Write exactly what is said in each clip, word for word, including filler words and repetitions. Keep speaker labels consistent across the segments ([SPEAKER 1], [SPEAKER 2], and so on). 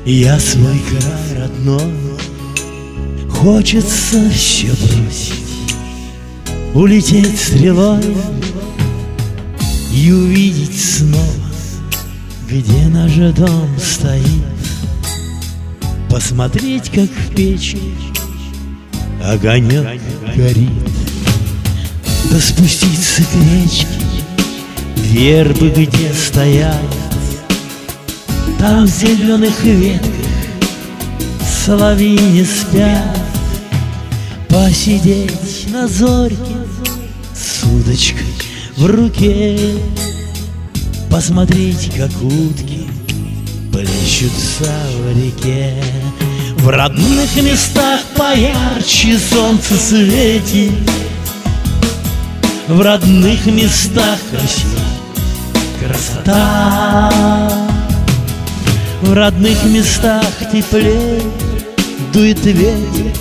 [SPEAKER 1] Я свой край родной хочется все бросить, улететь стрелой и увидеть снова, где наш дом стоит. Посмотреть, как в печи огонек горит, да спуститься к речке, вербы где стоят. Там в зеленых ветках соловьи не спят. Посидеть на зорьке с удочкой в руке, посмотреть, как утки плещутся в реке. В родных местах поярче солнце светит, в родных местах красивее красота. В родных местах теплее дует ветер,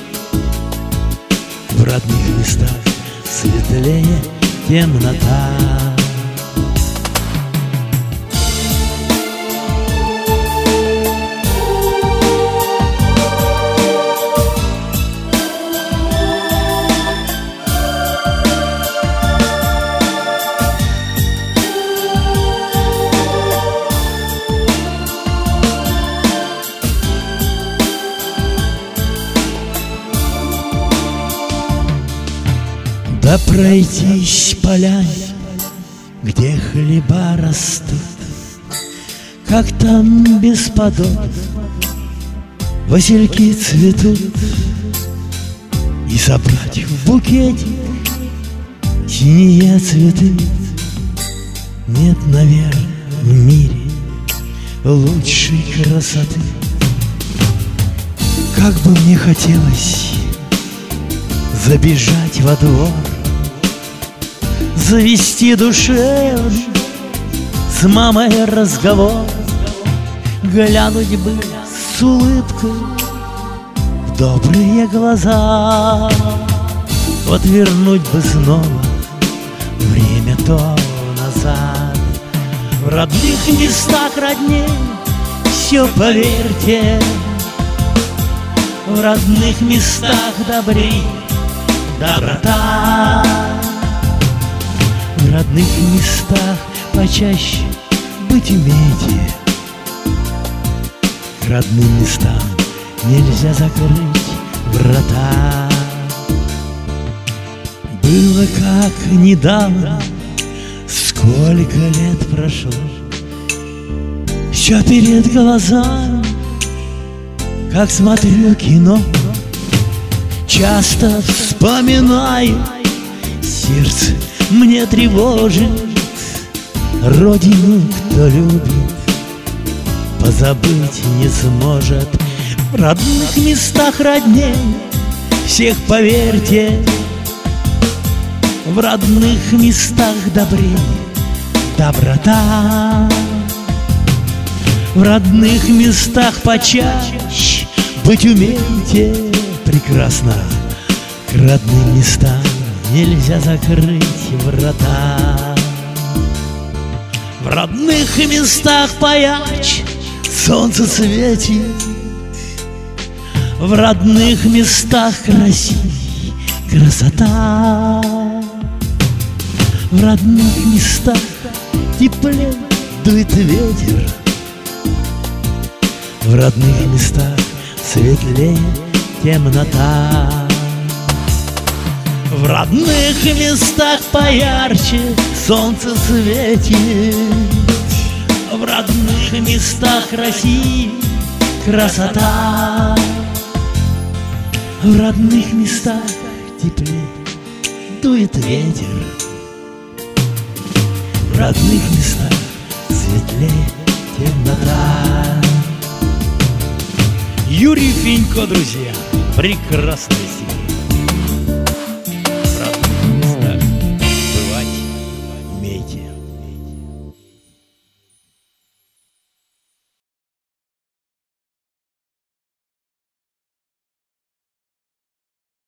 [SPEAKER 1] в родных местах светлее темнота. Да пройтись полями, где хлеба растут, как там бесподобно васильки цветут, и собрать в букете синие цветы. Нет, наверное, в мире лучшей красоты. Как бы мне хотелось забежать во двор, завести душевный с мамой разговор, глянуть бы с улыбкой в добрые глаза, вот вернуть бы снова время то назад. В родных местах родней все, поверьте, в родных местах добрей доброта. В родных местах почаще быть умейте, к родным местам нельзя закрыть врата. Было как недавно, сколько лет прошло, все перед глазами, как смотрю кино. Часто вспоминаю, сердце мне тревожит, родину кто любит, позабыть не сможет. В родных местах родней всех, поверьте, в родных местах добрее доброта. В родных местах почаще быть умейте, прекрасно, к родным местам нельзя закрыть врата. В родных местах поярче солнце светит, в родных местах красивей красота. В родных местах теплее дует ветер, в родных местах светлее темнота. В родных местах поярче солнце светит, в родных местах красивей красота. В родных местах теплее дует ветер, в родных местах светлее темнота. Юрий Фенько, друзья, прекрасная стихи. В родных местах бывать умейте.